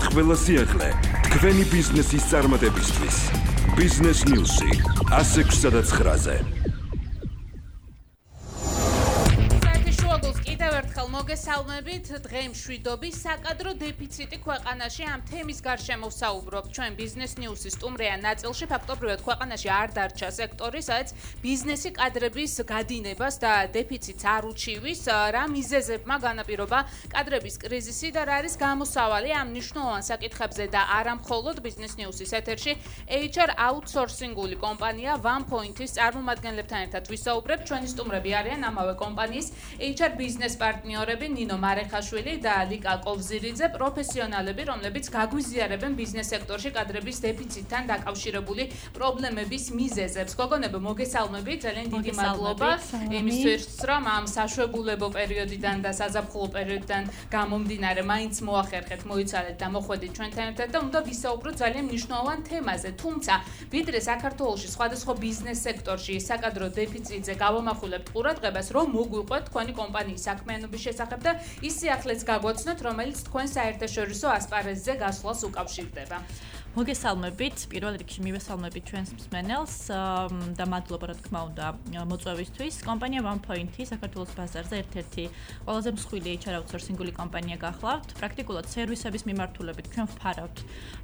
გაგაცნობთ ყველა სიახლე თქვენი ბიზნესის წარმატებისთვის. Business News-ი 106-ზე. მოგესალმებით, დღეს მშვიდობის საკადრო დეფიციტი ქვეყანაში ამ თემის გარშემო ვსაუბრობ. ჩვენ Business News-ის სტუმრიან ნაწილში ფაქტობრივად ქვეყანაში არ დარჩა სექტორი, სადაც ბიზნესი კადრების გადინებას და დეფიციტს არ უჩივის, რა მიზეზებმა განაპირობა კადრების კრიზისი და რა არის გამოსავალი ამ მნიშვნელოვან საკითხებზე და არა მხოლოდ Business News-ის ეთერში HR outsourcing-ული კომპანია OnePoint-ის წარმომადგენლებთან ერთად ვისაუბრებ. ჩვენი სტუმრები არიან ამავე კომპანიის HR business პარტნიორები ნინო მარეხაშვილი და ლიკა კოვზირიძე, პროფესიონალები, რომლებიც გაგვიზიარებენ ბიზნეს სექტორში კადრების დეფიციტთან დაკავშირებული პრობლემების მიზეზებს. გოგონებო, მოგესალმებით, ძალიან დიდი მადლობა იმისთვის, რომ ამ საშვებულებო პერიოდიდან და საზაფხულო პერიოდიდან გამომდინარე მაინც მოახერხეთ, მოიცადეთ და მოხვედით ჩვენთან ერთად და უნდა ვისაუბროთ ძალიან მნიშვნელოვან თემაზე. თუმცა, ვიდრე საქართველოში სხვადასხვა ბიზნეს სექტორში საკადრო დეფიციტზე გავამახვილებთ ყურადღებას, რომ მოგვიყვეთ თქვენი კომპანიის საქმიანობის შესახებ და ის სიახლეც გაგვაცნოთ, რომელიც თქვენ საერთაშორისო ასპარეზზე გასვლას უკავშირდება. მოგესალმებით, პირველ რიგში მივესალმებით ჩვენს მსმენელს და მადლობა რა თქმა უნდა მოწვევისთვის. კომპანია OnePoint-ი საქართველოს ბაზარზე ერთ-ერთი ყველაზე მსხვილი HR outsourcing-ული კომპანია გახლავთ. პრაქტიკულად სერვისების მიმართულებით ჩვენ ვფარავთ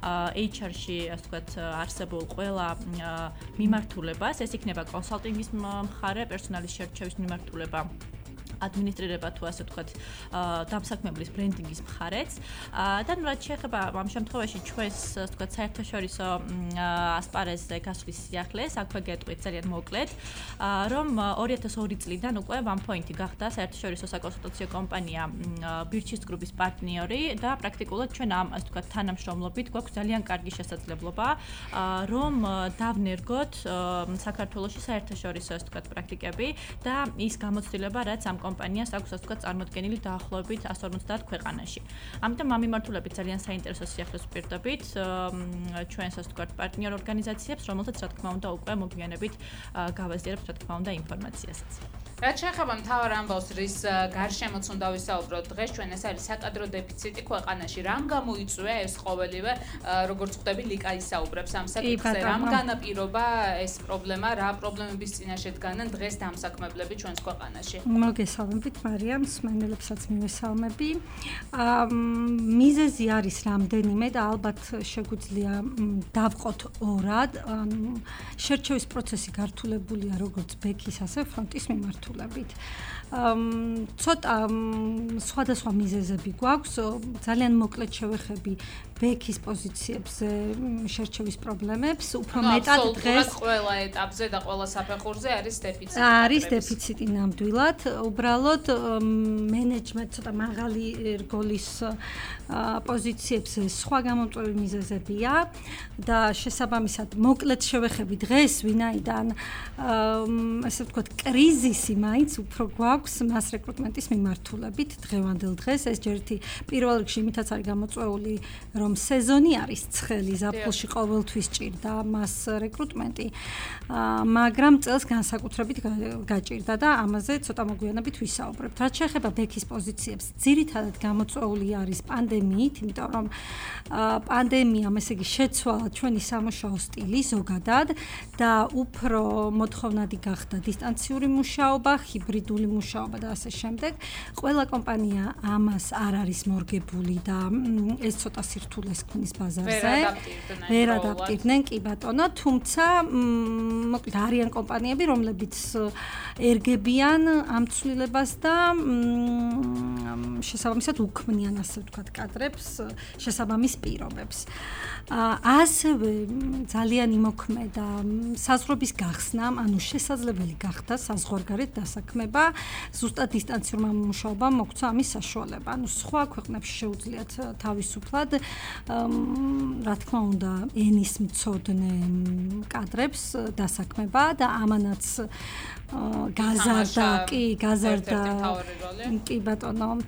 HR-ში, ასე ვთქვათ, არსებულ ყველა მიმართულებას. ეს იქნება კონსალტინგის მხარე, პერსონალის შერჩევის მიმართულება, ადმინისტრირება თუ ასე ვთქვათ, დამსაქმებლის ბრენდინგის მხარეც. და რაც შეეხება ამ შემთხვევაში ჩვენს, ასე ვთქვათ, საერთაშორისო ასპარეზზე გასვლის სიახლეს, აქვე გეტყვით ძალიან მოკლედ, რომ 2002 წლიდან უკვე OnePoint-ი გახდა საერთაშორისო საკონსულტაციო კომპანია ბირჩის გრუპის პარტნიორი და პრაქტიკულად ჩვენ ამ, ასე ვთქვათ, თანამშრომლობით გვაქვს ძალიან კარგი შესაძლებლობა, რომ დავნერგოთ საქართველოში საერთაშორისო, ასე ვთქვათ, პრაქტიკები და ის გამოცდილება, რაც ამ კომპანიას აქვს, ასე ვთქვათ, წარმოდგენილი დაახლოებით 150 ქვეყანაში. ამიტომ ამ მიმართულებით ძალიან საინტერესო სიახლეს ვპირდებით ჩვენს, ასე ვთქვათ, პარტნიორ ორგანიზაციებს, რომელთაც რა თქმა უნდა უკვე მოგვიანებით გავაზიარებთ, რა თქმა უნდა, ინფორმაციასაც. რაც შეეხება მთავარ ამბავს, რის გარშემოც უნდა ვისაუბროთ დღეს, ჩვენ ეს არის საკადრო დეფიციტი ქვეყანაში. რამ გამოიწვია ეს ყოველივე, როგორც ხვდები, ლიკა ისაუბრებს ამ საკითხზე, რამ განაპირობა ეს პრობლემა, რა პრობლემების წინაშე დგანან დღეს დამსაქმებლები ჩვენს ქვეყანაში? მოგესალმებით, მარიამ, მსმენელებსაც მივესალმები. მიზეზი არის რამდენიმე და ალბათ შეგვიძლია დავყოთ ორად. შერჩევის პროცესი გართულებულია როგორც ბექის, ასე ფრონტის მიმართულებით. ცოტა სხვადასხვა მიზეზები გვაქვს, ძალიან მოკლედ შევეხები ბექის პოზიციებზე შერჩევის პრობლემებს, უფრო მეტად დღეს ყველა ეტაპზე და ყველა საფეხურზე არის დეფიციტი. არის დეფიციტი ნამდვილად, უბრალოდ მენეჯმენტ ცოტა მაღალი რგოლის პოზიციებზე სხვა გამომწვევი მიზეზებია და შესაბამისად მოკლედ შევეხები დღეს, ვინაიდან ასე ვთქვათ, კრიზისი მაინც უფრო გვაქვს მას რეკრუტმენტის მიმართულებით დღევანდელ დღეს. ეს ჯერ პირველ რიგში იმითაც არის გამოწვეული, რომ სეზონი არის ცხელი, ზაფხულში ყოველთვის ჭირდა მას რეკრუტმენტი, მაგრამ წელს განსაკუთრებით გაჭირდა და ამაზე ცოტა მოგვიანებით ვისაუბრებთ. რაც შეეხება ბექის პოზიციებს, ძირითადად გამოწვეული არის პანდემიით, იმიტომ რომ პანდემიამ, ესე იგი, შეცვალა ჩვენი სამუშაო სტილი ზოგადად და უფრო მოთხოვნადი გახდა დისტანციური მუშაობა, ჰიბრიდული მუშაობა და ასე შემდეგ. ყველა კომპანია ამას არ არის მორგებული და ეს ცოტა სირთულეს ქმნის ბაზარზე. ვერ ადაპტირდნენ, კი ბატონო, თუმცა მოკლედ არიან კომპანიები, რომლებიც ერგებიან ამ ცვლილებას და შესაბამისად უქმნიან, ასე ვთქვათ, კადრებს შესაბამის პირობებს. ასევე ძალიან იმოქმედა საზღვრების გახსნამ, ანუ შესაძლებელი გახდა საზღვარგარეთ დასაქმება, ზუსტად დისტანციურმა მუშაობამ მოგვცა ამის საშუალება. ანუ სხვა ქვეყნებში შეუძლიათ თავისუფლად, რა თქმა უნდა, ენის მცოდნე კადრებს დასაქმება და ამანაც გაზარდა, კი ბატონო,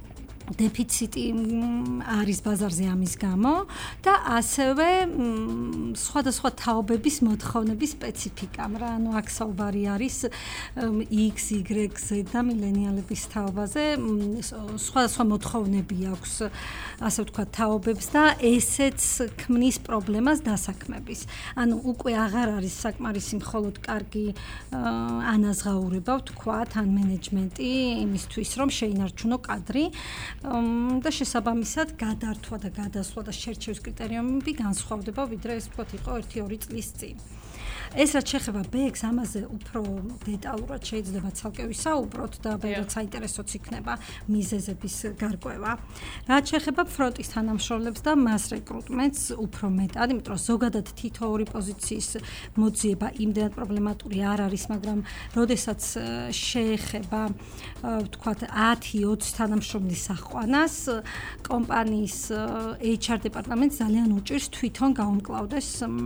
დეფიციტი არის ბაზარზე ამის გამო და ასევე სხვადასხვა თაობების მოთხოვნების სპეციფიკამ რა ანუ აქ საუბარი არის X, Y, Z და მილენიალების თაობაზე სხვადასხვა მოთხოვნები აქვს ასე ვთქვათ თაობებს და ესეც ქმნის პრობლემას დასაქმების ანუ უკვე აღარ არის საკმარისი მხოლოდ კარგი ანაზღაურება ვთქვათ ან მენეჯმენტი იმისთვის რომ შეინარჩუნო კადრი და შესაბამისად გადართვა და გადასვლა და შერჩევის კრიტერიუმები განსხვავდება ვიდრე ეს ვთქვათ იყო 1-2 წლის წინ. ეს რაც შეეხება ბექს ამაზე უფრო დეტალურად შეიძლება ცალკე ვისაუბროთ და ბევრად საინტერესოც იქნება მიზეზების გარკვევა. რაც შეეხება ფრონტის თანამშრომლებს და მას რეკრუტმენტს უფრო მეტად, იმიტომ რომ ზოგადად თითოეული პოზიციის მოძიება იმდენად პრობლემატური არ არის, მაგრამ როდესაც შეეხება ვთქვათ 10-20 თანამშრომლის აყვანას, კომპანიის HR დეპარტამენტს ძალიან უჭირს თვითონ გაუმკლავდეს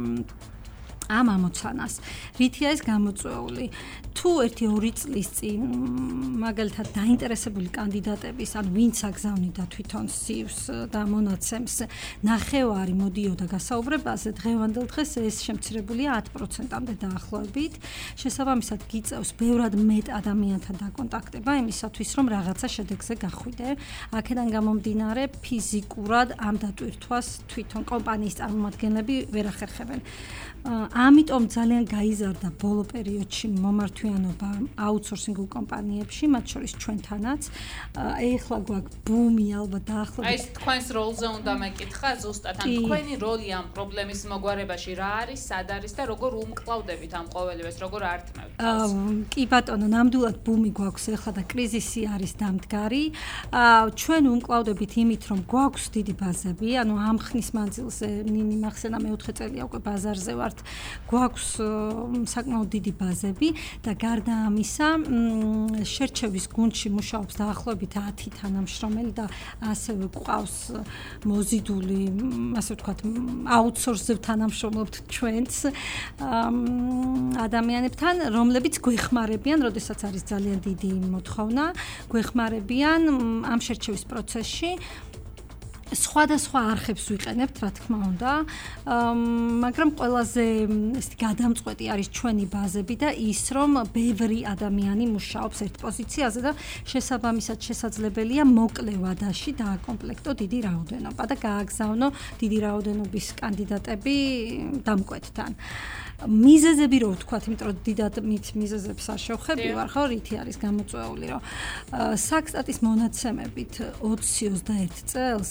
ამ ამოცანას. რითია ეს გამოწვეული? თუ 1-2 წლის წინ მაგალითად დაინტერესებული კანდიდატების, ან ვინც აგზავნიდა თვითონ CV-ს და მონაცემს, ნახევარი მოდიოდა გასაუბრებაზე, დღევანდელ დღეს ეს შემცირებულია 10%-მდე დაახლოებით. შესაბამისად გიწევს ბევრად მეტ ადამიანთან დაკონტაქტება იმისათვის, რომ რაღაცა შედეგზე გახვიდე. აქედან გამომდინარე, ფიზიკურად ამ დატვირთვას თვითონ კომპანიის წარმომადგენლები ვერ ახერხებენ. ამიტომ ძალიან გაიზარდა ბოლო პერიოდში მომართვიანობა აუთსორსინგულ კომპანიებში, მათ შორის ჩვენთანაც. ეხლა გვაქვს ბუმი ალბათ დაახლოებით. აი ეს თქვენს როლზე უნდა მეკითხა ზუსტად, ან თქვენი როლი ამ პრობლემის მოგვარებაში რა არის, სად არის და როგორ უმკლავდებით ამ ყოველივეს, როგორ ართმევთ? კი ბატონო, ნამდვილად ბუმი გვაქვს ეხლა და კრიზისი არის დამდგარი. ჩვენ უმკლავდებით იმით, რომ გვაქვს დიდი ბაზები, ანუ ამ ხნის მანძილზე ნინი მახსენა მე-4 წელია უკვე ბაზარზე ვარ. გვაქვს საკმაოდ დიდი ბაზები და გარდა ამისა შერჩევის გუნდში მუშაობს დაახლოებით 10 თანამშრომელი და ასევე გვყავს მოზიდული, ასე ვთქვათ, აუთსორსებ თანამშრომლობთ ჩვენს ადამიანებთან, რომლებიც გვეხმარებიან, როდესაც არის ძალიან დიდი მოთხოვნა, გვეხმარებიან ამ შერჩევის პროცესში. სხვადასხვა არხებს ვიყენებთ, რა თქმა უნდა, მაგრამ ყველაზე ესეთი გადამწყვეტი არის ჩვენი ბაზები და ის, რომ ბევრი ადამიანი მუშაობს ერთ პოზიციაზე და შესაბამისად შესაძლებელია მოკლე ვადაში დააკომპლექტო დიდი რაოდენობა და გააგზავნო დიდი რაოდენობის კანდიდატები დამკვეთთან. მიზეზები რო ვთქვათ, იმიტომ რომ დიდად მიზეზებს არ შევხვები ვარ, ხო, რითი არის გამოწვეული, რომ საქსტატის მონაცემებით 20-21 წელს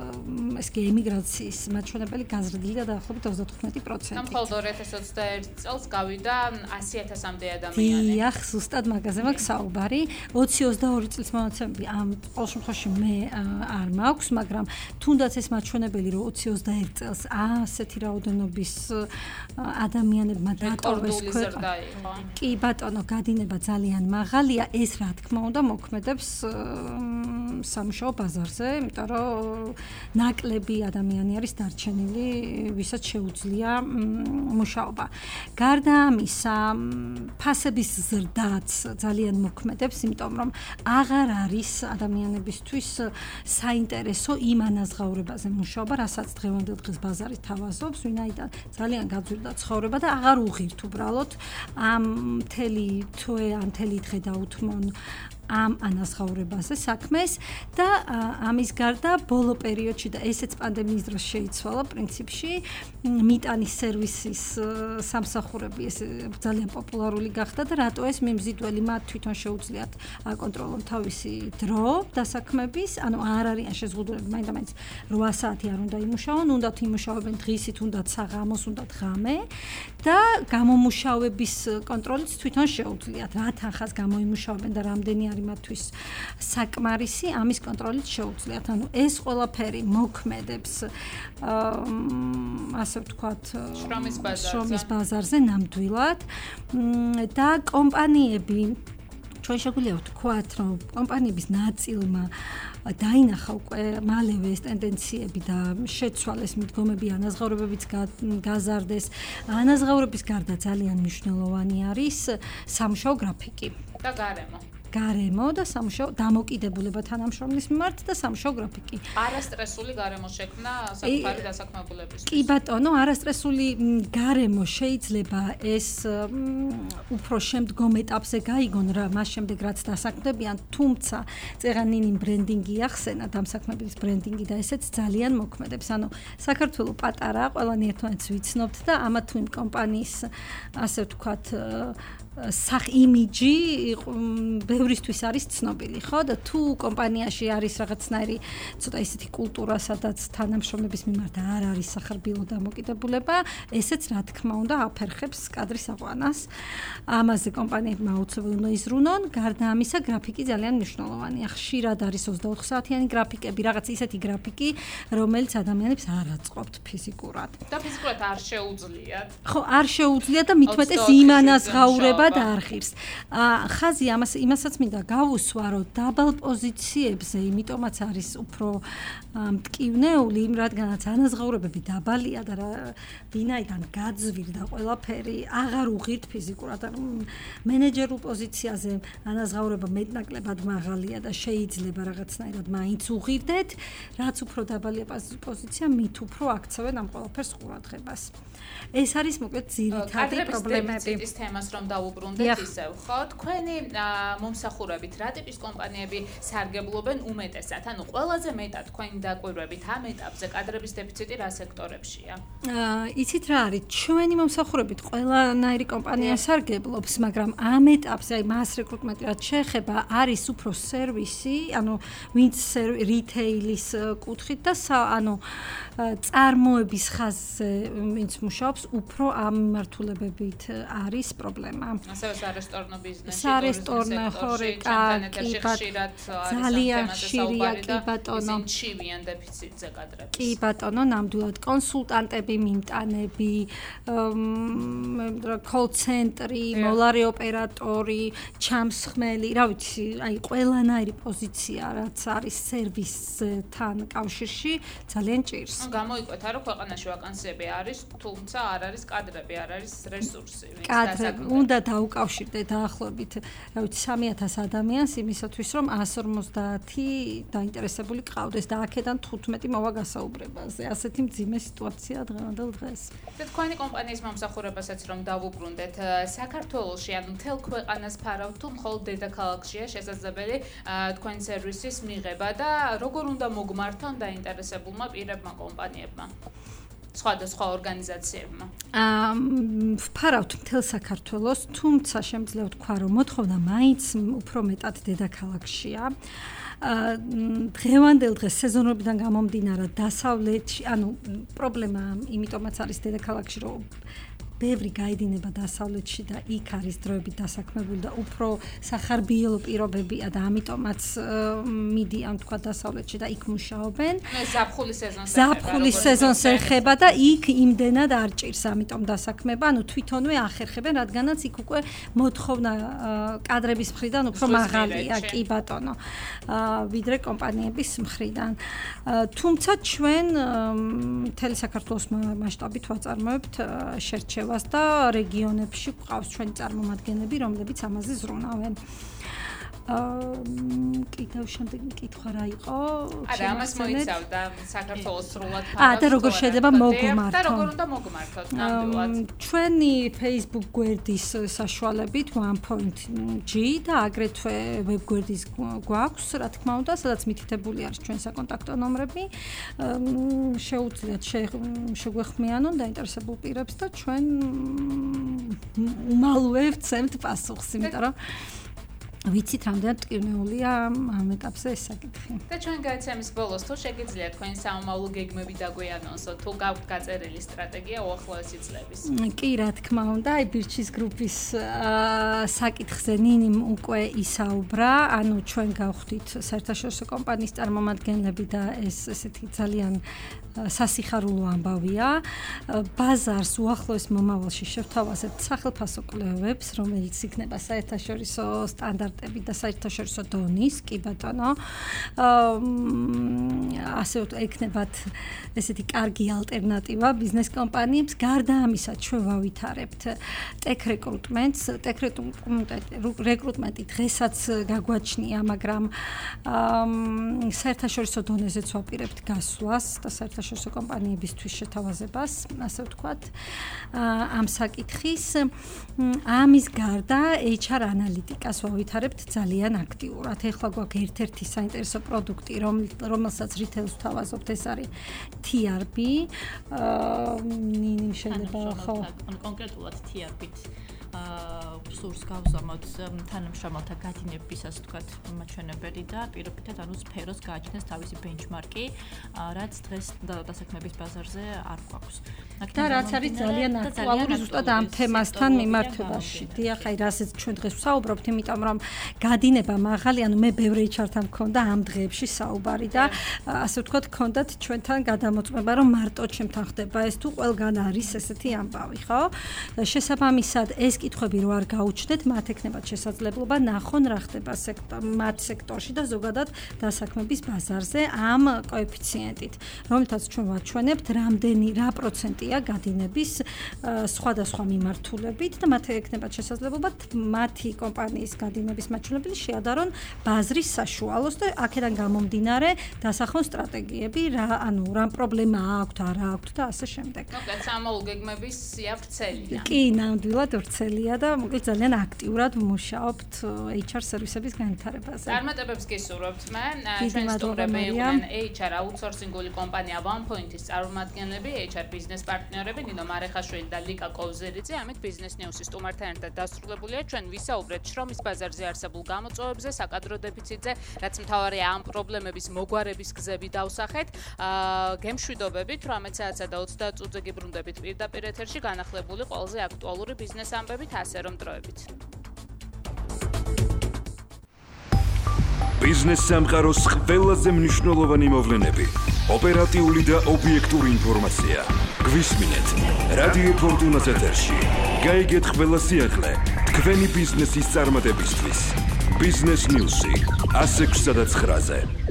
ეს კი ემიგრაციის მაჩვენებელი გაზრდილია დაახლოებით 35%. და მხოლოდ 2021 წელს გავიდა 100,000-მდე ადამიანი. დიახ, ზუსტად მაგაზე მაქვს საუბარი. 20-22 წლის მონაცემები ამ ყოველ შემთხვევაში მე არ მაქვს, მაგრამ თუნდაც ეს მაჩვენებელი რომ 20-21 წელს ასეთი რაოდენობის ადამიანებმა დატოვეს ქვეყანა. კი ბატონო, გადინება ძალიან მაღალია, ეს რა თქმა უნდა მოქმედებს სამუშაო ბაზარზე, იმიტომ რომ ნაკლები ადამიანი არის დარჩენილი, ვისაც შეუძლია მუშაობა. გარდა ამისა, ფასების ზრდაც ძალიან მოქმედებს, იმიტომ რომ აღარ არის ადამიანებისთვის საინტერესო იმ ანაზღაურებაზე მუშაობა, რასაც დღევანდელ დღეს ბაზარი თავაზობს, ვინაიდან ძალიან გაძვირდა ცხოვრება და აღარ უღირთ უბრალოდ ამ მთელი თვე, ამ მთელი დღე დაუთმონ ამ ანაზღაურებაზე საქმეს და ამის გარდა ბოლო პერიოდში და ესეც პანდემიის დროს შეიცვალა პრინციპში მიტანის სერვისის სამსახურები ეს ძალიან პოპულარული გახდა და რატო ეს მიმზიდველი მათ თვითონ შეუძლიათ აკონტროლონ თავისი დრო დასაქმების, ანუ არ არიან შეზღუდულები, მაინდა-მაინც 8 საათი არ უნდა იმუშაონ, უნდათ იმუშავებენ დღისით, უნდათ საღამოს, უნდათ ღამე და გამომუშავების კონტროლიც თვითონ შეუძლიათ, რა თანხას გამოიმუშავებენ და რამდენი მათთვის საკმარისი ამის კონტროლით შეუძლიათ. ანუ ეს ყველაფერი მოქმედებს ასე ვთქვათ შრომის ბაზარზე ნამდვილად და კომპანიები ჩვენ შეგვიძლია ვთქვათ, რომ კომპანიების ნაწილმა დაინახა უკვე მალევე ეს ტენდენციები და შეცვალეს მიდგომები, ანაზღაურებებიც გაზარდეს. ანაზღაურების გარდა ძალიან მნიშვნელოვანი არის სამუშაო გრაფიკი. და გარემო. გარემო და სამუშაო დამოკიდებულება თანამშრომლის მიმართ და სამუშაო გრაფიკი. არასტრესული გარემო შექმნა საკუთარი დასაქმებულებისთვის. კი ბატონო, არასტრესული გარემო შეიძლება ეს უფრო შემდგომ ეტაპზე გაიგონ რა მას შემდეგ რაც დასაქმდებიან, თუმცა წერანინი ბრენდინგი ახსენა, დამსაქმებლის ბრენდინგი და ესეც ძალიან მოქმედებს. ანუ საქართველო პატარა, ყველანი ერთმანეთს ვიცნობთ და ამა თუ იმ კომპანიის ასე ვთქვათ იმიჯი ბევრისთვის არის ცნობილი, ხო? და თუ კომპანიაში არის რაღაცნაირი ცოტა ისეთი კულტურა, სადაც თანამშრომლების მიმართ არ არის სახარბილო დამოკიდებულება, ესეც რა თქმა უნდა აფერხებს კადრის აყვანას. ამაზე კომპანიებმა აუცილებლად უნდა იზრუნონ, გარდა ამისა გრაფიკი ძალიან მნიშვნელოვანია. ხშირად არის 24 საათიანი გრაფიკები, რაღაც ისეთი გრაფიკი, რომელიც ადამიანებს არ აწყობთ ფიზიკურად. და ფიზიკურად არ შეუძლიათ. ხო, არ შეუძლიათ და მithumetes იმანას ღაურება და არხირს. ხაზი იმასაც მინდა გავუსვა, რომ დაბალ პოზიციებზე, იმიტომაც არის უფრო მტკივნეული, რადგანაც ანაზღაურებები დაბალია და ვინაიდან გაძვირდა ყველაფერი, აღარ უღირთ ფიზიკურად. მენეჯერულ პოზიციაზე ანაზღაურება მეტნაკლებად მაღალია და შეიძლება რაღაცნაირად მაინც უღირდეთ, რაც უფრო დაბალია პოზიცია, მით უფრო აქცევენ ამ ყველაფერს ყურადღებას. ეს არის მოკლედ ძირითადი პრობლემები. კადრების თემას რომ დავუბრუნდეთ ისევ, ხო? თქვენი მომსახურებით რა ტიპის კომპანიები სარგებლობენ უმეტესად? ანუ ყველაზე მეტად თქვენი დაკვირვებით ამ ეტაპზე კადრების დეფიციტი რა სექტორებშია? იცით რა არის? ჩვენი მომსახურებით ყველანაირი კომპანია სარგებლობს, მაგრამ ამ ეტაპზე, აი mass recruitment რაც შეეხება, არის უფრო სერვისი, ანუ ვინც რიტეილის კუთხით და ანუ წარმოების ხაზზე ვინც მუშაობს, უფრო ამ მიმართულებებით არის პრობლემა. ასევე სარესტორნო ბიზნესი, სარესტორნო ხორეკა, ძალიან ხშირია, კი ბატონო. ჩივიან დეფიციტზე კადრების. კი ბატონო, ნამდვილად კონსულტანტები, მიმტანები, call ცენტრი, მოლარე ოპერატორი, ჩამსხმელი, რა ვიცი, აი ყველანაირი პოზიცია, რაც არის სერვისთან კავშირში, ძალიან ჭირს. გამოიკვეთა, რომ ქვეყანაში ვაკანსიები არის, თუმცა არ არის კადრები, არ არის რესურსი. კადრები უნდა დაუკავშირდეთ დაახლოებით, რა ვიცი, 3000 ადამიანს იმისათვის, რომ 150 დაინტერესებული ყავდეს და აქედან 15 მოვა გასაუბრებაზე. ასეთი მძიმე სიტუაცია დღევანდელ დღეს. და თქვენი კომპანიის მომსახურებასაც რომ დავუბრუნდეთ, საქართველოში, ანუ მთელ ქვეყანას ფარავთ თუ მხოლოდ დედაქალაქშია შესაძლებელი თქვენი სერვისის მიღება და როგორ უნდა მოგმართონ დაინტერესებულმა პირებმა კომპანიებმა? სხვადასხვა ორგანიზაციებმა. ვფარავთ მთელ საქართველოს, თუმცა შემიძლია ვთქვა, რომ მოთხოვნა მაინც უფრო მეტად დედაქალაქშია. დღევანდელ დღეს სეზონურობიდან გამომდინარე დასავლეთში, ანუ პრობლემა იმიტომაც არის დედაქალაქში, რომ ბევრი გაიდინება დასავლეთში და იქ არის დროებით დასაქმებული და უფრო სახარბიელო პირობებია და ამიტომაც მიდიან თქვა დასავლეთში და იქ მუშაობენ. ზაფხულის სეზონს ეხება და იქ იმდენად არ ჭირს ამიტომ დასაქმება, ანუ თვითონვე ახერხებენ, რადგანაც იქ უკვე მოთხოვნა კადრების მხრიდან უფრო მაღალია, კი ბატონო, ვიდრე კომპანიების მხრიდან. თუმცა ჩვენ მთელი საქართველოს მასშტაბით ვაწარმოებთ შერჩევას და რეგიონებში გვყავს ჩვენი წარმომადგენლები, რომლებიც ამაზე ზრუნავენ. კიდევ შემდეგი კითხვა რა იყო? არა, ამას მოიცავდა საქართველოს სრულად და როგორ შეიძლება მოგმართონ? და როგორ უნდა მოგმართოთ ნამდვილად? ჩვენი Facebook გვერდის საშუალებით one.g და აგრეთვე web გვერდის გვაქვს, რა თქმა უნდა, სადაც მითითებული არის ჩვენ საკონტაქტო ნომრები. შეუძლიათ შეგვეხმიანონ დაინტერესებულ პირებს და ჩვენ უმალვე ვცემთ პასუხს, იმიტომ რომ ვიცით რამდენად ტკივნეულია ამ ეტაპზე ეს საკითხი. და ჩვენ გაიცემის ბოლოს თუ შეგიძლიათ თქვენი სამომავლო გეგმები დაგვიანონსო, თუ გაქვთ გაწერილი სტრატეგია უახლოესი წლების? კი, რა თქმა უნდა, აი ბირჩის გრუპის საკითხზე ნინიმ უკვე ისაუბრა, ანუ ჩვენ გავხდით საერთაშორისო კომპანიის წარმომადგენლები და ეს ესეთი ძალიან სასიხარულო ამბავია. ბაზარს უახლოეს მომავალში შევთავაზებთ სახელმწიფო კვლევებს, რომელიც იქნება საერთაშორისო სტანდარტებით და საერთაშორისო დონის, კი ბატონო. ასე ექნებათ ესეთი კარგი ალტერნატივა ბიზნეს კომპანიებს. გარდა ამისა, ჩვენ ვავითარებთ ტექ რეკრუტმენტს. ტექ რეკრუტმენტი დღესაც გაგვაჩნია, მაგრამ საერთაშორისო დონეზეც ვაპირებთ გასვლას და საერთაშორისო კომპანიებისთვის შეთავაზებას, ასე ვთქვათ, ამ საკითხის. ამის გარდა HR ანალიტიკას ვავითარებთ ძალიან აქტიურად. ეხლა გვაქვს ერთ-ერთი საინტერესო პროდუქტი, რომელსაც რითეილს ვთავაზობთ, ეს არის TRB. ნინი შეიძლება ხო კონკრეტულად TRB-თ სურს გავზომოთ თანამშრომელთა გადინებისას თქვათ მაჩვენებელი და პირობითად ანუ სფეროს გააჩნდეს თავისი ბენჩმარკი, რაც დღეს დასაქმების ბაზარზე არ გვაქვს. და რაც არის ძალიან აქტუალური ზუსტად ამ თემასთან მიმართებაში. დიახ, აი რასაც ჩვენ დღეს ვსაუბრობთ, იმიტომ რომ გადინება მაღალი, ანუ მე ბევრი HR-თან მქონდა ამ დღეებში საუბარი და ასე ვთქვათ, მქონდათ ჩვენთან გადამოწმება, რომ მარტო ჩემთან ხდება ეს თუ ყველგან არის ესეთი ამბავი, ხო? შესაბამისად, ეს კითხვები რო არ გაუჩნდეთ, მათ ექნებათ შესაძლებლობა ნახონ რა ხდება მათ სექტორში და ზოგადად დასაქმების ბაზარზე ამ კოეფიციენტით, რომელთაც ჩვენ ვაჩვენებთ, რა პროცენტია გადინების სხვადასხვა მიმართულებით და მათ ექნებათ შესაძლებლობა მათი კომპანიის გადინების მაჩვენებელი შეადარონ ბაზრის საშუალოს და აქედან გამომდინარე დასახონ სტრატეგიები, რა პრობლემა აქვთ, არა აქვთ და ასე შემდეგ. მოკლედ სამოულ გეგმების სია ვრცელია. კი, ნამდვილად ვრცელია და მოკლედ ძალიან აქტიურად ვმუშაობთ HR სერვისების განვითარებაზე. წარმატებებს გისურვებთ მე. ჩვენი სტუმრები იყვნენ HR აუთსორსინგული კომპანია OnePoint-ის წარმომადგენლები, HR ბიზნეს პარტნიორები ნინო მარეხაშვილი და ლიკა კოვზერიძე. ამით ბიზნეს ნიუსის სტუმართან ერთად დასრულებულია. ჩვენ ვისაუბრეთ შრომის ბაზარზე არსებულ გამოწვევებზე, საკადრო დეფიციტზე, რაც მთავარია ამ პრობლემების მოგვარების გზები დავსახეთ. გემშვიდობებით 18 საათსა და 30 წუთზე გიბრუნდებით პირდაპირ ეთერში განახლებული ყველაზე აქტუალური ბიზნეს ამბებით, ასე რომ დროებით. ბიზნეს სამყაროს ყველაზე მნიშვნელოვანი მოვლენები, ოპერატიული და ობიექტური ინფორმაცია. გვისმინეთ რადიო ფორტუნას ეთერში. გაიგეთ ყველა სიახლე თქვენი ბიზნესის წარმატებისთვის. ბიზნეს ნიუსი 106-9-ზე.